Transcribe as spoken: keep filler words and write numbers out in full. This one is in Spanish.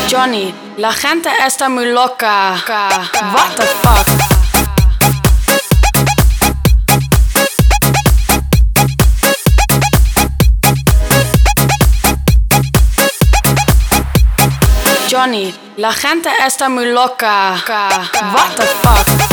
Johnny, la gente está muy loca. What the fuck? Johnny, la gente está muy loca. What the fuck?